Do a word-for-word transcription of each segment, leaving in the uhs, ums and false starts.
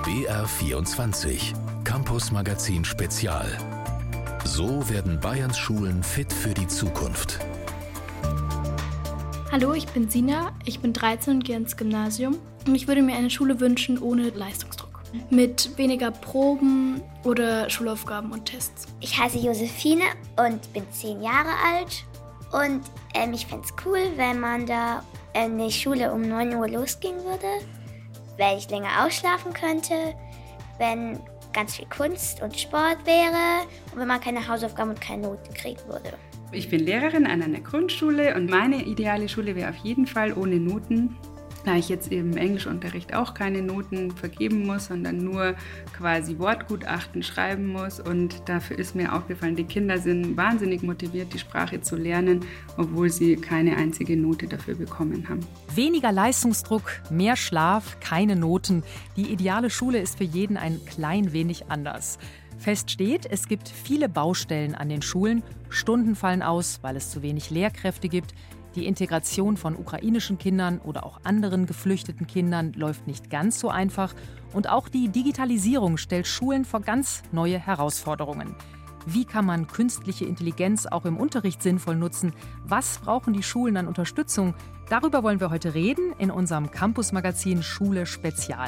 B R vierundzwanzig, Campus Magazin Spezial. So werden Bayerns Schulen fit für die Zukunft. Hallo, ich bin Sina, ich bin dreizehn und gehe ins Gymnasium. Und ich würde mir eine Schule wünschen ohne Leistungsdruck. Mit weniger Proben oder Schulaufgaben und Tests. Ich heiße Josephine und bin zehn Jahre alt. Und ähm, ich fände es cool, wenn man da in die Schule um neun Uhr losgehen würde, weil ich länger ausschlafen könnte, wenn ganz viel Kunst und Sport wäre und wenn man keine Hausaufgaben und keine Noten kriegen würde. Ich bin Lehrerin an einer Grundschule und meine ideale Schule wäre auf jeden Fall ohne Noten, da ich jetzt im Englischunterricht auch keine Noten vergeben muss, sondern nur quasi Wortgutachten schreiben muss. Und dafür ist mir aufgefallen, die Kinder sind wahnsinnig motiviert, die Sprache zu lernen, obwohl sie keine einzige Note dafür bekommen haben. Weniger Leistungsdruck, mehr Schlaf, keine Noten. Die ideale Schule ist für jeden ein klein wenig anders. Fest steht, es gibt viele Baustellen an den Schulen. Stunden fallen aus, weil es zu wenig Lehrkräfte gibt. Die Integration von ukrainischen Kindern oder auch anderen geflüchteten Kindern läuft nicht ganz so einfach. Und auch die Digitalisierung stellt Schulen vor ganz neue Herausforderungen. Wie kann man künstliche Intelligenz auch im Unterricht sinnvoll nutzen? Was brauchen die Schulen an Unterstützung? Darüber wollen wir heute reden in unserem Campus-Magazin Schule Spezial.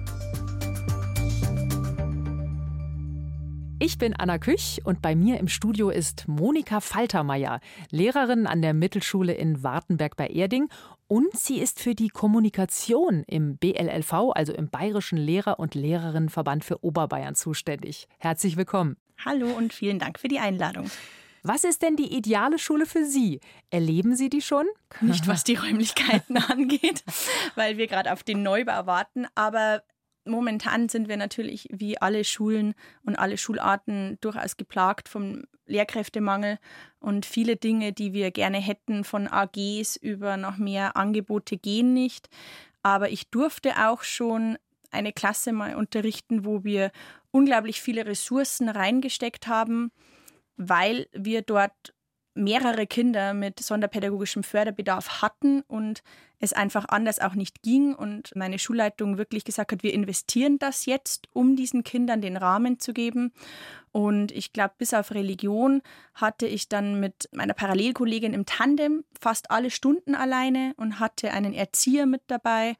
Ich bin Anna Küch und bei mir im Studio ist Monika Faltermeier, Lehrerin an der Mittelschule in Wartenberg bei Erding. Und sie ist für die Kommunikation im B L L V, also im Bayerischen Lehrer- und Lehrerinnenverband für Oberbayern, zuständig. Herzlich willkommen. Hallo und vielen Dank für die Einladung. Was ist denn die ideale Schule für Sie? Erleben Sie die schon? Nicht, was die Räumlichkeiten angeht, weil wir gerade auf den Neubau warten, aber momentan sind wir natürlich wie alle Schulen und alle Schularten durchaus geplagt vom Lehrkräftemangel und viele Dinge, die wir gerne hätten, von A Gs über noch mehr Angebote gehen nicht. Aber ich durfte auch schon eine Klasse mal unterrichten, wo wir unglaublich viele Ressourcen reingesteckt haben, weil wir dort mehrere Kinder mit sonderpädagogischem Förderbedarf hatten und es einfach anders auch nicht ging und meine Schulleitung wirklich gesagt hat, wir investieren das jetzt, um diesen Kindern den Rahmen zu geben. Und ich glaube, bis auf Religion hatte ich dann mit meiner Parallelkollegin im Tandem fast alle Stunden alleine und hatte einen Erzieher mit dabei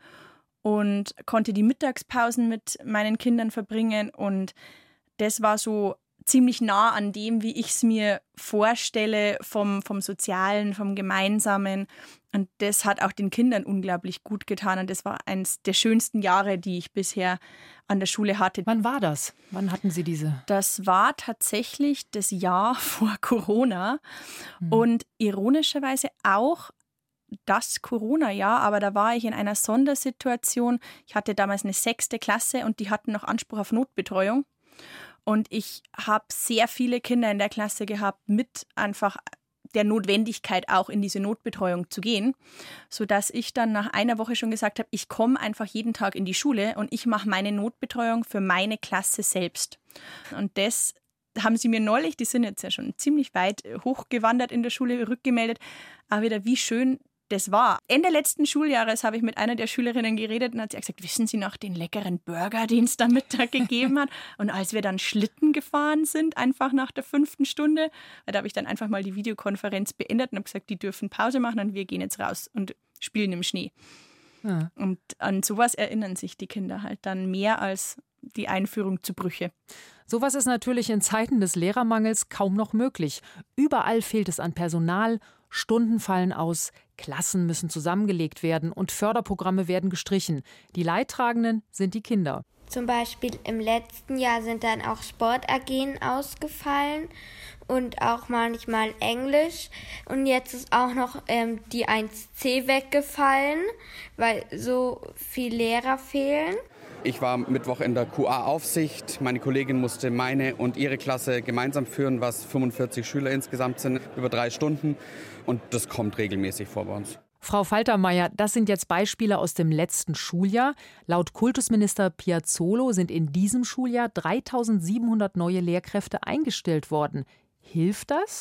und konnte die Mittagspausen mit meinen Kindern verbringen. Und das war so ziemlich nah an dem, wie ich es mir vorstelle, vom, vom Sozialen, vom Gemeinsamen. Und das hat auch den Kindern unglaublich gut getan. Und das war eines der schönsten Jahre, die ich bisher an der Schule hatte. Wann war das? Wann hatten Sie diese? Das war tatsächlich das Jahr vor Corona. Hm. Und ironischerweise auch das Corona-Jahr, aber da war ich in einer Sondersituation. Ich hatte damals eine sechste Klasse und die hatten noch Anspruch auf Notbetreuung. Und ich habe sehr viele Kinder in der Klasse gehabt, mit einfach der Notwendigkeit auch in diese Notbetreuung zu gehen, sodass ich dann nach einer Woche schon gesagt habe, ich komme einfach jeden Tag in die Schule und ich mache meine Notbetreuung für meine Klasse selbst. Und das haben sie mir neulich, die sind jetzt ja schon ziemlich weit hochgewandert in der Schule, rückgemeldet, aber wieder wie schön das war. Ende letzten Schuljahres habe ich mit einer der Schülerinnen geredet und hat sie gesagt, wissen Sie noch den leckeren Burger, den es da Mittag gegeben hat? Und als wir dann Schlitten gefahren sind, einfach nach der fünften Stunde, da habe ich dann einfach mal die Videokonferenz beendet und habe gesagt, die dürfen Pause machen und wir gehen jetzt raus und spielen im Schnee. Ja. Und an sowas erinnern sich die Kinder halt dann mehr als die Einführung zu Brüche. Sowas ist natürlich in Zeiten des Lehrermangels kaum noch möglich. Überall fehlt es an Personal, Stunden fallen aus, Klassen müssen zusammengelegt werden und Förderprogramme werden gestrichen. Die Leidtragenden sind die Kinder. Zum Beispiel im letzten Jahr sind dann auch Sport-A G ausgefallen und auch manchmal Englisch. Und jetzt ist auch noch ähm, die eins C weggefallen, weil so viele Lehrer fehlen. Ich war Mittwoch in der Q A-Aufsicht. Meine Kollegin musste meine und ihre Klasse gemeinsam führen, was fünfundvierzig Schüler insgesamt sind, über drei Stunden. Und das kommt regelmäßig vor bei uns. Frau Faltermeier, das sind jetzt Beispiele aus dem letzten Schuljahr. Laut Kultusminister Piazzolo sind in diesem Schuljahr dreitausendsiebenhundert neue Lehrkräfte eingestellt worden. Hilft das?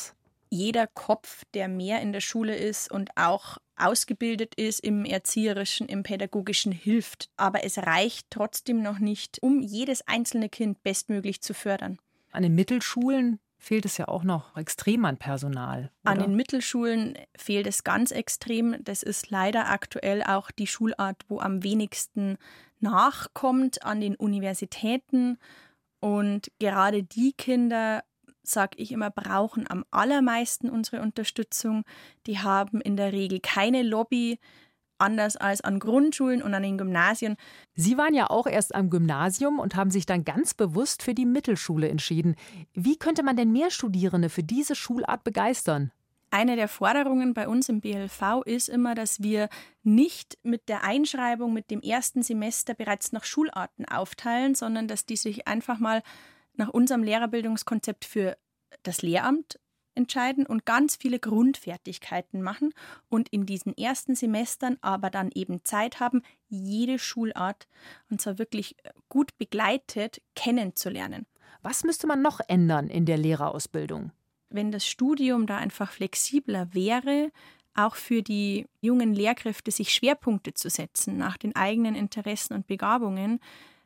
jeder Kopf, der mehr in der Schule ist und auch ausgebildet ist im Erzieherischen, im Pädagogischen, hilft. Aber es reicht trotzdem noch nicht, um jedes einzelne Kind bestmöglich zu fördern. An den Mittelschulen fehlt es ja auch noch extrem an Personal, oder? An den Mittelschulen fehlt es ganz extrem. Das ist leider aktuell auch die Schulart, wo am wenigsten nachkommt an den Universitäten. Und gerade die Kinder, sage ich immer, brauchen am allermeisten unsere Unterstützung. Die haben in der Regel keine Lobby, anders als an Grundschulen und an den Gymnasien. Sie waren ja auch erst am Gymnasium und haben sich dann ganz bewusst für die Mittelschule entschieden. Wie könnte man denn mehr Studierende für diese Schulart begeistern? Eine der Forderungen bei uns im B L V ist immer, dass wir nicht mit der Einschreibung, mit dem ersten Semester bereits nach Schularten aufteilen, sondern dass die sich einfach mal nach unserem Lehrerbildungskonzept für das Lehramt entscheiden und ganz viele Grundfertigkeiten machen und in diesen ersten Semestern aber dann eben Zeit haben, jede Schulart, und zwar wirklich gut begleitet, kennenzulernen. Was müsste man noch ändern in der Lehrerausbildung? Wenn das Studium da einfach flexibler wäre, auch für die jungen Lehrkräfte sich Schwerpunkte zu setzen nach den eigenen Interessen und Begabungen,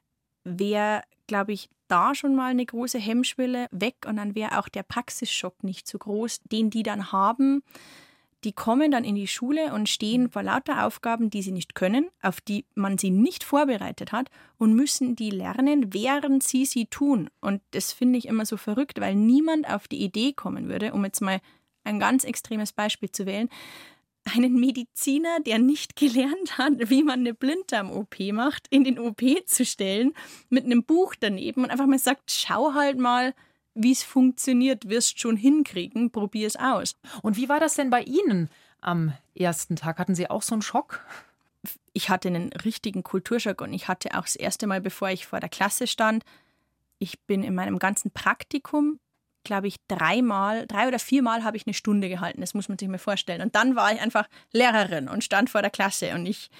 wäre, glaube ich, da schon mal eine große Hemmschwelle weg und dann wäre auch der Praxisschock nicht so groß, den die dann haben. Die kommen dann in die Schule und stehen vor lauter Aufgaben, die sie nicht können, auf die man sie nicht vorbereitet hat und müssen die lernen, während sie sie tun. Und das finde ich immer so verrückt, weil niemand auf die Idee kommen würde, um jetzt mal ein ganz extremes Beispiel zu wählen, einen Mediziner, der nicht gelernt hat, wie man eine Blinddarm-O P macht, in den O P zu stellen, mit einem Buch daneben und einfach mal sagt, schau halt mal, wie es funktioniert, wirst schon hinkriegen, probier es aus. Und wie war das denn bei Ihnen am ersten Tag? Hatten Sie auch so einen Schock? Ich hatte einen richtigen Kulturschock und ich hatte auch das erste Mal, bevor ich vor der Klasse stand, ich bin in meinem ganzen Praktikum, glaube ich, dreimal, drei oder viermal habe ich eine Stunde gehalten. Das muss man sich mal vorstellen. Und dann war ich einfach Lehrerin und stand vor der Klasse und ich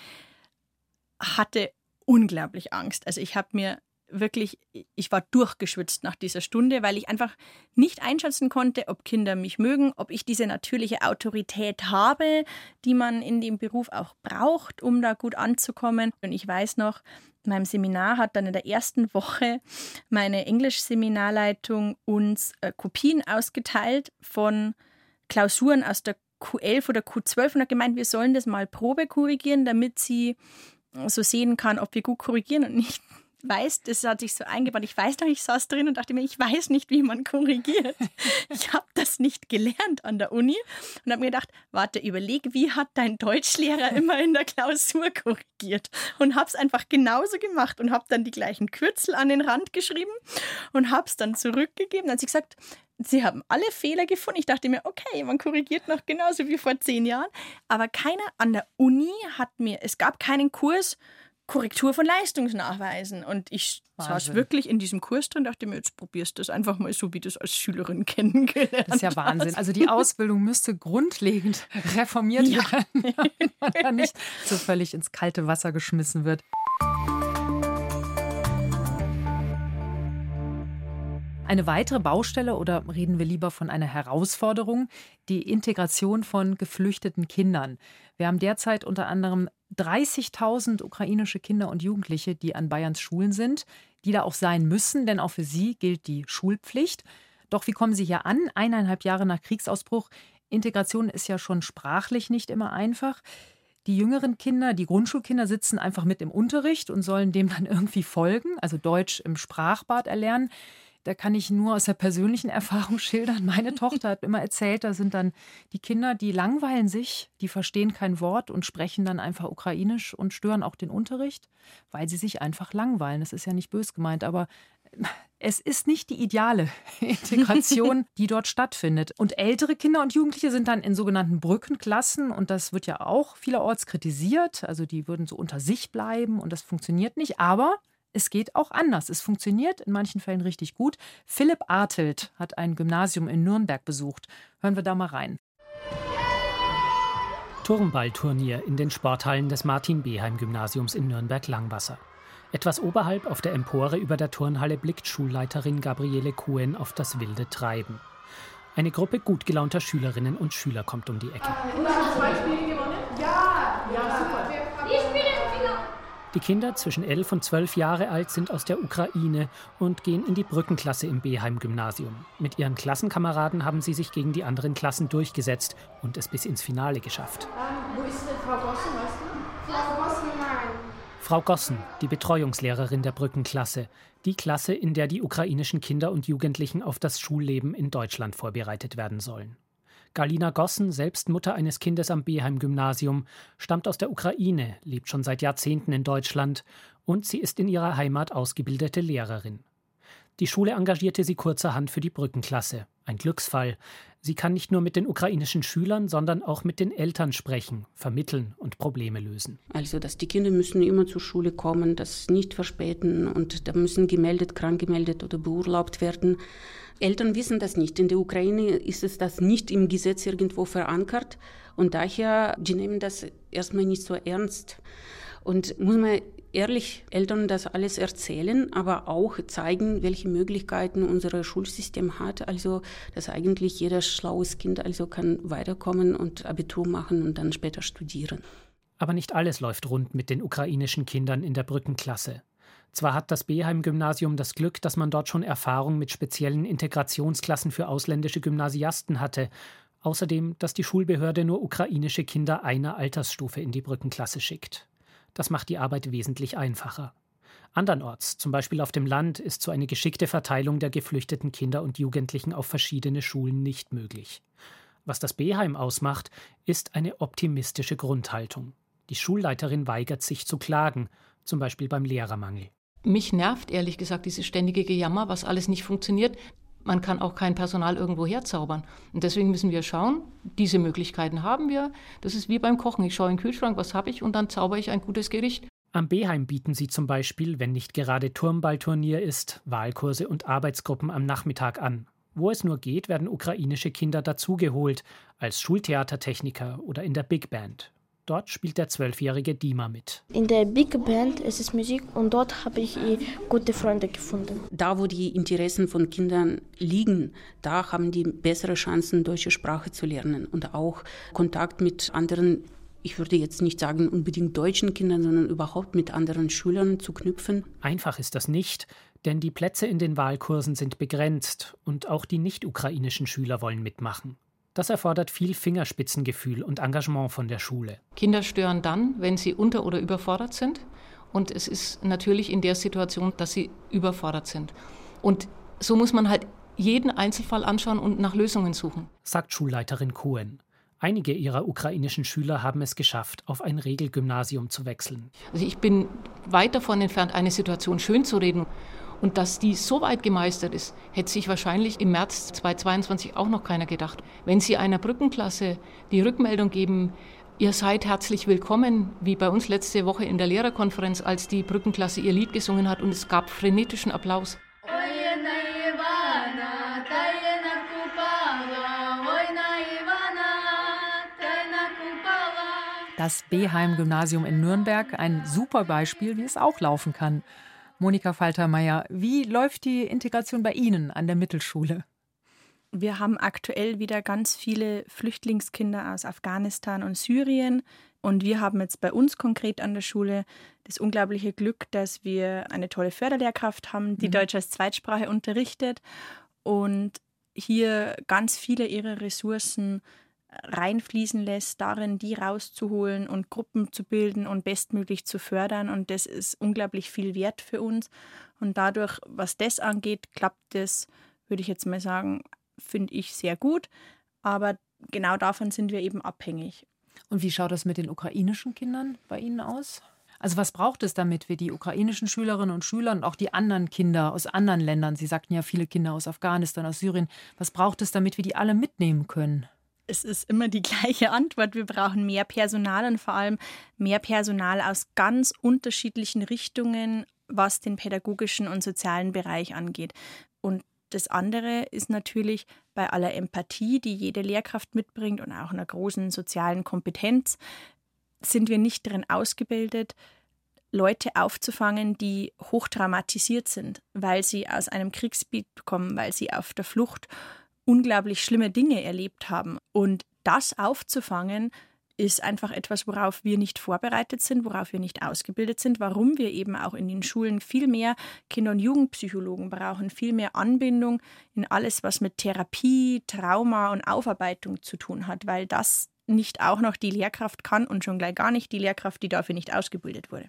hatte unglaublich Angst. Also ich habe mir wirklich, ich war durchgeschwitzt nach dieser Stunde, weil ich einfach nicht einschätzen konnte, ob Kinder mich mögen, ob ich diese natürliche Autorität habe, die man in dem Beruf auch braucht, um da gut anzukommen. Und ich weiß noch, in meinem Seminar hat dann in der ersten Woche meine Englisch-Seminarleitung uns äh, Kopien ausgeteilt von Klausuren aus der Q elf oder Q zwölf und hat gemeint, wir sollen das mal Probe korrigieren, damit sie so sehen kann, ob wir gut korrigieren und nicht weiß, das hat sich so eingebaut. Ich weiß noch, ich saß drin und dachte mir, ich weiß nicht, wie man korrigiert. Ich habe das nicht gelernt an der Uni und habe mir gedacht, warte, überleg, wie hat dein Deutschlehrer immer in der Klausur korrigiert? Und habe es einfach genauso gemacht und habe dann die gleichen Kürzel an den Rand geschrieben und habe es dann zurückgegeben. Dann hat sie gesagt, sie haben alle Fehler gefunden. Ich dachte mir, okay, man korrigiert noch genauso wie vor zehn Jahren. Aber keiner an der Uni hat mir, es gab keinen Kurs, Korrektur von Leistungsnachweisen. Und ich Wahnsinn. saß wirklich in diesem Kurs drin und dachte mir, jetzt probierst du das einfach mal so, wie du es als Schülerin kennengelernt hast. Das ist ja Wahnsinn. Hast. Also die Ausbildung müsste grundlegend reformiert ja. werden, damit man da nicht so völlig ins kalte Wasser geschmissen wird. Eine weitere Baustelle, oder reden wir lieber von einer Herausforderung, die Integration von geflüchteten Kindern. Wir haben derzeit unter anderem dreißigtausend ukrainische Kinder und Jugendliche, die an Bayerns Schulen sind, die da auch sein müssen, denn auch für sie gilt die Schulpflicht. Doch wie kommen sie hier an, eineinhalb Jahre nach Kriegsausbruch? Integration ist ja schon sprachlich nicht immer einfach. Die jüngeren Kinder, die Grundschulkinder, sitzen einfach mit im Unterricht und sollen dem dann irgendwie folgen, also Deutsch im Sprachbad erlernen. Da kann ich nur aus der persönlichen Erfahrung schildern. Meine Tochter hat immer erzählt, da sind dann die Kinder, die langweilen sich, die verstehen kein Wort und sprechen dann einfach Ukrainisch und stören auch den Unterricht, weil sie sich einfach langweilen. Das ist ja nicht bös gemeint, aber es ist nicht die ideale Integration, die dort stattfindet. Und ältere Kinder und Jugendliche sind dann in sogenannten Brückenklassen und das wird ja auch vielerorts kritisiert. Also die würden so unter sich bleiben und das funktioniert nicht, aber es geht auch anders. Es funktioniert in manchen Fällen richtig gut. Philipp Artelt hat ein Gymnasium in Nürnberg besucht. Hören wir da mal rein. Turnballturnier in den Sporthallen des Martin-Beheim-Gymnasiums in Nürnberg-Langwasser. Etwas oberhalb auf der Empore über der Turnhalle blickt Schulleiterin Gabriele Kuhn auf das wilde Treiben. Eine Gruppe gut gelaunter Schülerinnen und Schüler kommt um die Ecke. Zwei Spiele gewonnen? Ja, ja, super. Die Kinder zwischen elf und zwölf Jahre alt sind aus der Ukraine und gehen in die Brückenklasse im Beheim-Gymnasium. Mit ihren Klassenkameraden haben sie sich gegen die anderen Klassen durchgesetzt und es bis ins Finale geschafft. Ähm, wo ist denn Frau Gossen, weißt du? Frau Gossen, nein. Frau Gossen, die Betreuungslehrerin der Brückenklasse, die Klasse, in der die ukrainischen Kinder und Jugendlichen auf das Schulleben in Deutschland vorbereitet werden sollen. Galina Gossen, selbst Mutter eines Kindes am Beheim-Gymnasium, stammt aus der Ukraine, lebt schon seit Jahrzehnten in Deutschland und sie ist in ihrer Heimat ausgebildete Lehrerin. Die Schule engagierte sie kurzerhand für die Brückenklasse. Ein Glücksfall. Sie kann nicht nur mit den ukrainischen Schülern, sondern auch mit den Eltern sprechen, vermitteln und Probleme lösen. Also, dass die Kinder müssen immer zur Schule kommen, das nicht verspäten und da müssen gemeldet, krank gemeldet oder beurlaubt werden. Eltern wissen das nicht. In der Ukraine ist es das nicht im Gesetz irgendwo verankert und daher, die nehmen das erstmal nicht so ernst. Und muss man ehrlich Eltern das alles erzählen, aber auch zeigen, welche Möglichkeiten unser Schulsystem hat. Also, dass eigentlich jeder schlaues Kind also kann weiterkommen und Abitur machen und dann später studieren. Aber nicht alles läuft rund mit den ukrainischen Kindern in der Brückenklasse. Zwar hat das Beheim-Gymnasium das Glück, dass man dort schon Erfahrung mit speziellen Integrationsklassen für ausländische Gymnasiasten hatte. Außerdem, dass die Schulbehörde nur ukrainische Kinder einer Altersstufe in die Brückenklasse schickt. Das macht die Arbeit wesentlich einfacher. Andernorts, zum Beispiel auf dem Land, ist so eine geschickte Verteilung der geflüchteten Kinder und Jugendlichen auf verschiedene Schulen nicht möglich. Was das Beheim ausmacht, ist eine optimistische Grundhaltung. Die Schulleiterin weigert sich zu klagen, zum Beispiel beim Lehrermangel. Mich nervt ehrlich gesagt dieses ständige Gejammer, was alles nicht funktioniert. Man kann auch kein Personal irgendwo herzaubern. Und deswegen müssen wir schauen, diese Möglichkeiten haben wir. Das ist wie beim Kochen. Ich schaue in den Kühlschrank, was habe ich, und dann zaubere ich ein gutes Gericht. Am Beheim bieten sie zum Beispiel, wenn nicht gerade Turmballturnier ist, Wahlkurse und Arbeitsgruppen am Nachmittag an. Wo es nur geht, werden ukrainische Kinder dazugeholt, als Schultheatertechniker oder in der Big Band. Dort spielt der zwölfjährige Dima mit. In der Big Band ist es Musik und dort habe ich gute Freunde gefunden. Da, wo die Interessen von Kindern liegen, da haben die bessere Chancen, deutsche Sprache zu lernen und auch Kontakt mit anderen, ich würde jetzt nicht sagen unbedingt deutschen Kindern, sondern überhaupt mit anderen Schülern zu knüpfen. Einfach ist das nicht, denn die Plätze in den Wahlkursen sind begrenzt und auch die nicht-ukrainischen Schüler wollen mitmachen. Das erfordert viel Fingerspitzengefühl und Engagement von der Schule. Kinder stören dann, wenn sie unter- oder überfordert sind. Und es ist natürlich in der Situation, dass sie überfordert sind. Und so muss man halt jeden Einzelfall anschauen und nach Lösungen suchen, sagt Schulleiterin Cohen. Einige ihrer ukrainischen Schüler haben es geschafft, auf ein Regelgymnasium zu wechseln. Also ich bin weit davon entfernt, eine Situation schön zu reden. Und dass die so weit gemeistert ist, hätte sich wahrscheinlich im März zweitausendzweiundzwanzig auch noch keiner gedacht. Wenn Sie einer Brückenklasse die Rückmeldung geben, ihr seid herzlich willkommen, wie bei uns letzte Woche in der Lehrerkonferenz, als die Brückenklasse ihr Lied gesungen hat und es gab frenetischen Applaus. Das Beheim-Gymnasium in Nürnberg, ein super Beispiel, wie es auch laufen kann. Monika Faltermeier, wie läuft die Integration bei Ihnen an der Mittelschule? Wir haben aktuell wieder ganz viele Flüchtlingskinder aus Afghanistan und Syrien. Und wir haben jetzt bei uns konkret an der Schule das unglaubliche Glück, dass wir eine tolle Förderlehrkraft haben, die mhm. Deutsch als Zweitsprache unterrichtet und hier ganz viele ihrer Ressourcen reinfließen lässt, darin die rauszuholen und Gruppen zu bilden und bestmöglich zu fördern. Und das ist unglaublich viel wert für uns. Und dadurch, was das angeht, klappt das, würde ich jetzt mal sagen, finde ich sehr gut. Aber genau davon sind wir eben abhängig. Und wie schaut das mit den ukrainischen Kindern bei Ihnen aus? Also was braucht es, damit wir die ukrainischen Schülerinnen und Schüler und auch die anderen Kinder aus anderen Ländern, Sie sagten ja viele Kinder aus Afghanistan, aus Syrien, was braucht es, damit wir die alle mitnehmen können? Es ist immer die gleiche Antwort. Wir brauchen mehr Personal und vor allem mehr Personal aus ganz unterschiedlichen Richtungen, was den pädagogischen und sozialen Bereich angeht. Und das andere ist natürlich bei aller Empathie, die jede Lehrkraft mitbringt und auch einer großen sozialen Kompetenz, sind wir nicht darin ausgebildet, Leute aufzufangen, die hochtraumatisiert sind, weil sie aus einem Kriegsgebiet kommen, weil sie auf der Flucht unglaublich schlimme Dinge erlebt haben. Und das aufzufangen, ist einfach etwas, worauf wir nicht vorbereitet sind, worauf wir nicht ausgebildet sind, warum wir eben auch in den Schulen viel mehr Kinder- und Jugendpsychologen brauchen, viel mehr Anbindung in alles, was mit Therapie, Trauma und Aufarbeitung zu tun hat, weil das nicht auch noch die Lehrkraft kann und schon gleich gar nicht die Lehrkraft, die dafür nicht ausgebildet wurde.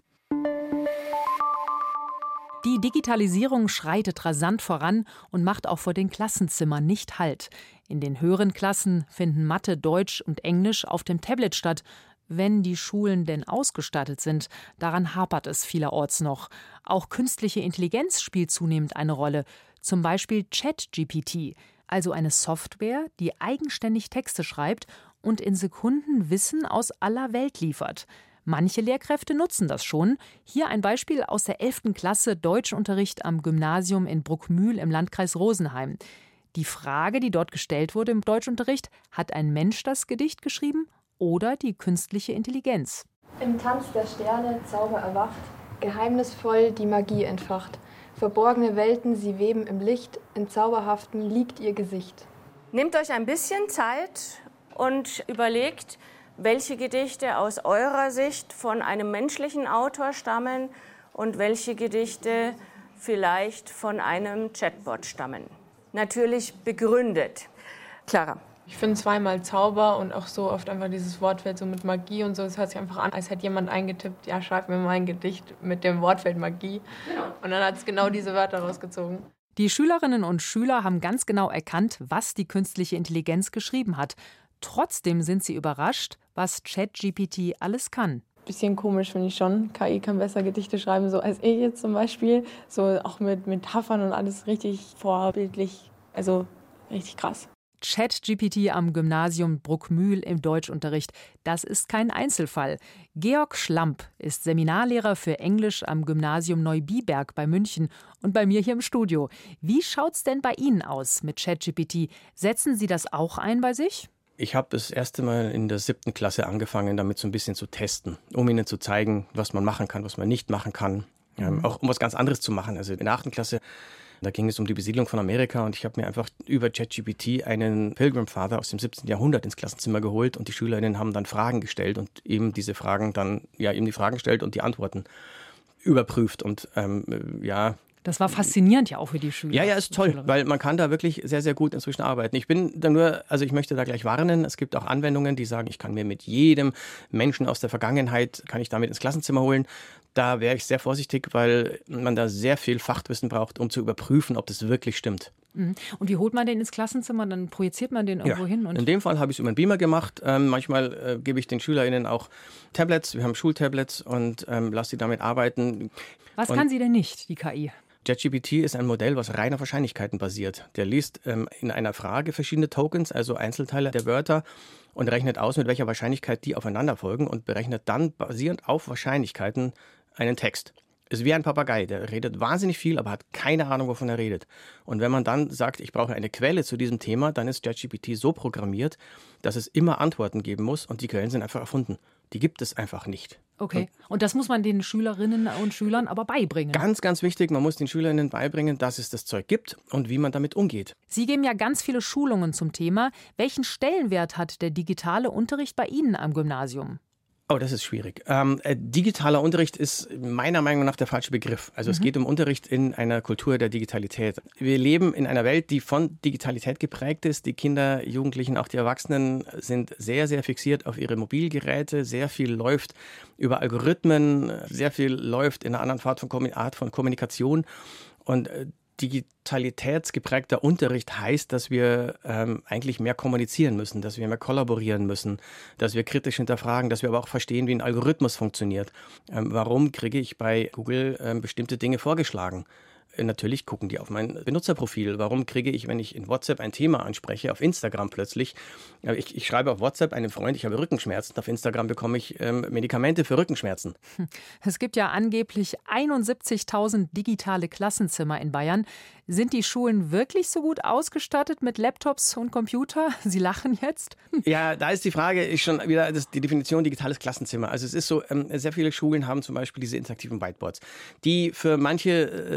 Die Digitalisierung schreitet rasant voran und macht auch vor den Klassenzimmern nicht Halt. In den höheren Klassen finden Mathe, Deutsch und Englisch auf dem Tablet statt, wenn die Schulen denn ausgestattet sind. Daran hapert es vielerorts noch. Auch künstliche Intelligenz spielt zunehmend eine Rolle, zum Beispiel ChatGPT, also eine Software, die eigenständig Texte schreibt und in Sekunden Wissen aus aller Welt liefert. Manche Lehrkräfte nutzen das schon. Hier ein Beispiel aus der elften Klasse Deutschunterricht am Gymnasium in Bruckmühl im Landkreis Rosenheim. Die Frage, die dort gestellt wurde im Deutschunterricht, hat ein Mensch das Gedicht geschrieben oder die künstliche Intelligenz? Im Tanz der Sterne Zauber erwacht, geheimnisvoll die Magie entfacht. Verborgene Welten, sie weben im Licht, in Zauberhaften liegt ihr Gesicht. Nehmt euch ein bisschen Zeit und überlegt, welche Gedichte aus eurer Sicht von einem menschlichen Autor stammen und welche Gedichte vielleicht von einem Chatbot stammen. Natürlich begründet. Clara. Ich finde zweimal Zauber und auch so oft einfach dieses Wortfeld so mit Magie und so. Es hört sich einfach an, als hätte jemand eingetippt, ja, schreib mir mal ein Gedicht mit dem Wortfeld Magie. Genau. Und dann hat es genau diese Wörter rausgezogen. Die Schülerinnen und Schüler haben ganz genau erkannt, was die künstliche Intelligenz geschrieben hat. Trotzdem sind sie überrascht, was ChatGPT alles kann. Bisschen komisch finde ich schon. K I kann besser Gedichte schreiben, so als ich jetzt zum Beispiel. So auch mit Metaphern und alles richtig vorbildlich. Also richtig krass. ChatGPT am Gymnasium Bruckmühl im Deutschunterricht, das ist kein Einzelfall. Georg Schlamp ist Seminarlehrer für Englisch am Gymnasium Neubiberg bei München und bei mir hier im Studio. Wie schaut's denn bei Ihnen aus mit ChatGPT? Setzen Sie das auch ein bei sich? Ich habe das erste Mal in der siebten Klasse angefangen, damit so ein bisschen zu testen, um ihnen zu zeigen, was man machen kann, was man nicht machen kann. Mhm. Ähm, auch um was ganz anderes zu machen. Also in der achten Klasse, da ging es um die Besiedlung von Amerika und ich habe mir einfach über ChatGPT einen Pilgrim Father aus dem siebzehnten Jahrhundert ins Klassenzimmer geholt und die SchülerInnen haben dann Fragen gestellt und eben diese Fragen dann, ja, eben die Fragen gestellt und die Antworten überprüft und ähm, ja, das war faszinierend ja auch für die Schüler. Ja, ja, ist toll, weil man kann da wirklich sehr, sehr gut inzwischen arbeiten. Ich bin da nur, also ich möchte da gleich warnen, es gibt auch Anwendungen, die sagen, ich kann mir mit jedem Menschen aus der Vergangenheit, kann ich damit ins Klassenzimmer holen. Da wäre ich sehr vorsichtig, weil man da sehr viel Fachwissen braucht, um zu überprüfen, ob das wirklich stimmt. Und wie holt man den ins Klassenzimmer? Dann projiziert man den irgendwo ja, hin? Und in dem Fall habe ich es über einen Beamer gemacht. Ähm, manchmal äh, gebe ich den SchülerInnen auch Tablets. Wir haben Schultablets und ähm, lasse sie damit arbeiten. Was und kann sie denn nicht, die K I? ChatGPT ist ein Modell, was rein auf Wahrscheinlichkeiten basiert. Der liest ähm, in einer Frage verschiedene Tokens, also Einzelteile der Wörter, und rechnet aus, mit welcher Wahrscheinlichkeit die aufeinander folgen und berechnet dann basierend auf Wahrscheinlichkeiten einen Text. Ist wie ein Papagei, der redet wahnsinnig viel, aber hat keine Ahnung, wovon er redet. Und wenn man dann sagt, ich brauche eine Quelle zu diesem Thema, dann ist ChatGPT so programmiert, dass es immer Antworten geben muss und die Quellen sind einfach erfunden. Die gibt es einfach nicht. Okay, und das muss man den Schülerinnen und Schülern aber beibringen. Ganz, ganz wichtig, man muss den Schülerinnen beibringen, dass es das Zeug gibt und wie man damit umgeht. Sie geben ja ganz viele Schulungen zum Thema. Welchen Stellenwert hat der digitale Unterricht bei Ihnen am Gymnasium? Oh, das ist schwierig. Ähm, äh, digitaler Unterricht ist meiner Meinung nach der falsche Begriff. Also mhm. es geht um Unterricht in einer Kultur der Digitalität. Wir leben in einer Welt, die von Digitalität geprägt ist. Die Kinder, Jugendlichen, auch die Erwachsenen sind sehr, sehr fixiert auf ihre Mobilgeräte. Sehr viel läuft über Algorithmen, sehr viel läuft in einer anderen Art von, Art von Kommunikation. Und äh, digitalitätsgeprägter Unterricht heißt, dass wir ähm, eigentlich mehr kommunizieren müssen, dass wir mehr kollaborieren müssen, dass wir kritisch hinterfragen, dass wir aber auch verstehen, wie ein Algorithmus funktioniert. Ähm, warum kriege ich bei Google ähm, bestimmte Dinge vorgeschlagen? Natürlich gucken die auf mein Benutzerprofil. Warum kriege ich, wenn ich in WhatsApp ein Thema anspreche, auf Instagram plötzlich, ich, ich schreibe auf WhatsApp einem Freund, ich habe Rückenschmerzen, auf Instagram bekomme ich ähm, Medikamente für Rückenschmerzen. Es gibt ja angeblich einundsiebzigtausend digitale Klassenzimmer in Bayern. Sind die Schulen wirklich so gut ausgestattet mit Laptops und Computer? Sie lachen jetzt. Ja, da ist die Frage, ist schon wieder das, die Definition digitales Klassenzimmer. Also es ist so, ähm, sehr viele Schulen haben zum Beispiel diese interaktiven Whiteboards, die für manche äh,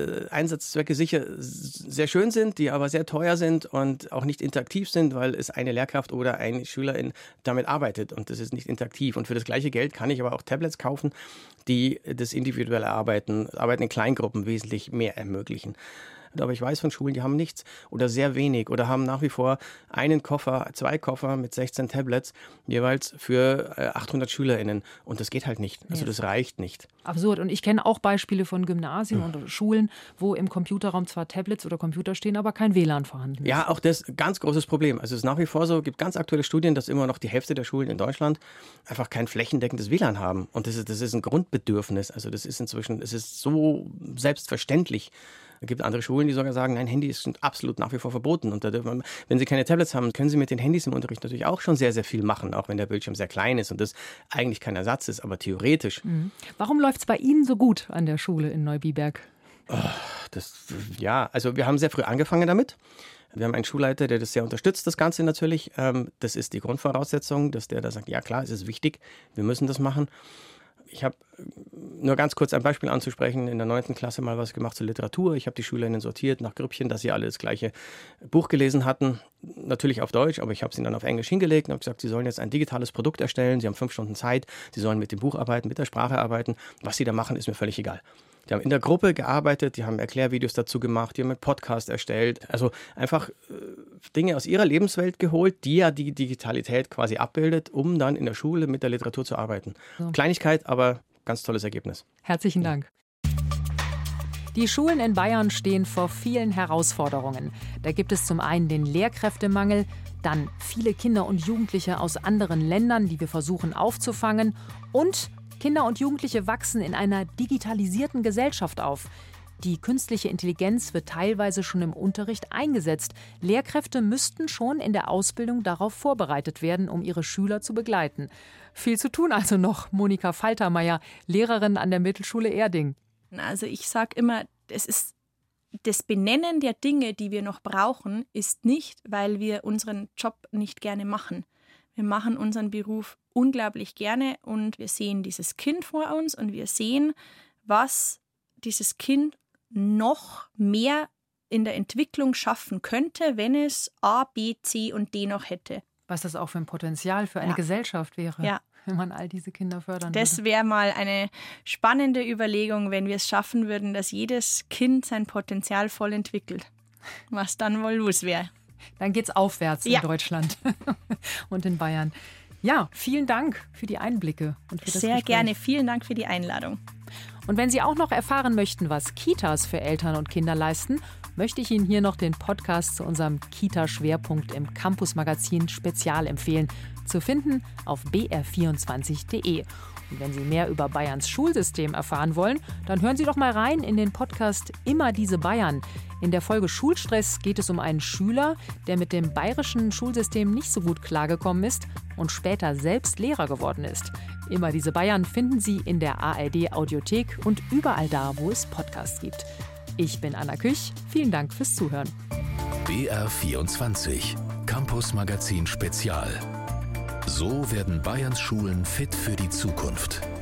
Einsatzzwecke sicher sehr schön sind, die aber sehr teuer sind und auch nicht interaktiv sind, weil es eine Lehrkraft oder ein Schülerin damit arbeitet und das ist nicht interaktiv. Und für das gleiche Geld kann ich aber auch Tablets kaufen, die das individuelle Arbeiten, Arbeiten in Kleingruppen wesentlich mehr ermöglichen. Aber ich weiß von Schulen, die haben nichts oder sehr wenig oder haben nach wie vor einen Koffer, zwei Koffer mit sechzehn Tablets jeweils für achthundert SchülerInnen. Und das geht halt nicht. Also das reicht nicht. Absurd. Und ich kenne auch Beispiele von Gymnasien hm. und Schulen, wo im Computerraum zwar Tablets oder Computer stehen, aber kein W L A N vorhanden ist. Ja, auch das ist ein ganz großes Problem. Also es ist nach wie vor so, es gibt ganz aktuelle Studien, dass immer noch die Hälfte der Schulen in Deutschland einfach kein flächendeckendes W L A N haben. Und das ist, das ist ein Grundbedürfnis. Also das ist inzwischen, es ist so selbstverständlich. Es gibt andere Schulen, die sogar sagen, nein, Handys sind absolut nach wie vor verboten. Und da dürfen wir, wenn sie keine Tablets haben, können sie mit den Handys im Unterricht natürlich auch schon sehr, sehr viel machen, auch wenn der Bildschirm sehr klein ist und das eigentlich kein Ersatz ist, aber theoretisch. Mhm. Warum läuft es bei Ihnen so gut an der Schule in Neubiberg? Oh, das, ja, also wir haben sehr früh angefangen damit. Wir haben einen Schulleiter, der das sehr unterstützt, das Ganze natürlich. Das ist die Grundvoraussetzung, dass der da sagt, ja klar, es ist wichtig, wir müssen das machen. Ich habe nur ganz kurz ein Beispiel anzusprechen, in der neunten Klasse mal was gemacht zur Literatur. Ich habe die SchülerInnen sortiert nach Grüppchen, dass sie alle das gleiche Buch gelesen hatten. Natürlich auf Deutsch, aber ich habe sie dann auf Englisch hingelegt und habe gesagt, sie sollen jetzt ein digitales Produkt erstellen. Sie haben fünf Stunden Zeit, sie sollen mit dem Buch arbeiten, mit der Sprache arbeiten. Was sie da machen, ist mir völlig egal. Die haben in der Gruppe gearbeitet, die haben Erklärvideos dazu gemacht, die haben einen Podcast erstellt. Also einfach äh, Dinge aus ihrer Lebenswelt geholt, die ja die Digitalität quasi abbildet, um dann in der Schule mit der Literatur zu arbeiten. So. Kleinigkeit, aber ganz tolles Ergebnis. Herzlichen Dank. Die Schulen in Bayern stehen vor vielen Herausforderungen. Da gibt es zum einen den Lehrkräftemangel, dann viele Kinder und Jugendliche aus anderen Ländern, die wir versuchen aufzufangen, und Kinder und Jugendliche wachsen in einer digitalisierten Gesellschaft auf. Die künstliche Intelligenz wird teilweise schon im Unterricht eingesetzt. Lehrkräfte müssten schon in der Ausbildung darauf vorbereitet werden, um ihre Schüler zu begleiten. Viel zu tun also noch. Monika Faltermeier, Lehrerin an der Mittelschule Erding. Also ich sage immer, es ist das Benennen der Dinge, die wir noch brauchen, ist nicht, weil wir unseren Job nicht gerne machen. Wir machen unseren Beruf unglaublich gerne und wir sehen dieses Kind vor uns und wir sehen, was dieses Kind noch mehr in der Entwicklung schaffen könnte, wenn es A, B, C und D noch hätte. Was das auch für ein Potenzial für eine ja. Gesellschaft wäre, ja. wenn man all diese Kinder fördern das würde. Das wäre mal eine spannende Überlegung, wenn wir es schaffen würden, dass jedes Kind sein Potenzial voll entwickelt. Was dann wohl los wäre. Dann geht's aufwärts ja. in Deutschland und in Bayern. Ja, vielen Dank für die Einblicke und für das Sehr Gespräch. gerne. Vielen Dank für die Einladung. Und wenn Sie auch noch erfahren möchten, was Kitas für Eltern und Kinder leisten, möchte ich Ihnen hier noch den Podcast zu unserem Kita-Schwerpunkt im Campus-Magazin Spezial empfehlen. Zu finden auf b r vierundzwanzig punkt d e. Und wenn Sie mehr über Bayerns Schulsystem erfahren wollen, dann hören Sie doch mal rein in den Podcast Immer diese Bayern. In der Folge Schulstress geht es um einen Schüler, der mit dem bayerischen Schulsystem nicht so gut klargekommen ist und später selbst Lehrer geworden ist. Immer diese Bayern finden Sie in der A R D-Audiothek und überall da, wo es Podcasts gibt. Ich bin Anna Küch. Vielen Dank fürs Zuhören. B R vierundzwanzig, Campus Magazin Spezial. So werden Bayerns Schulen fit für die Zukunft.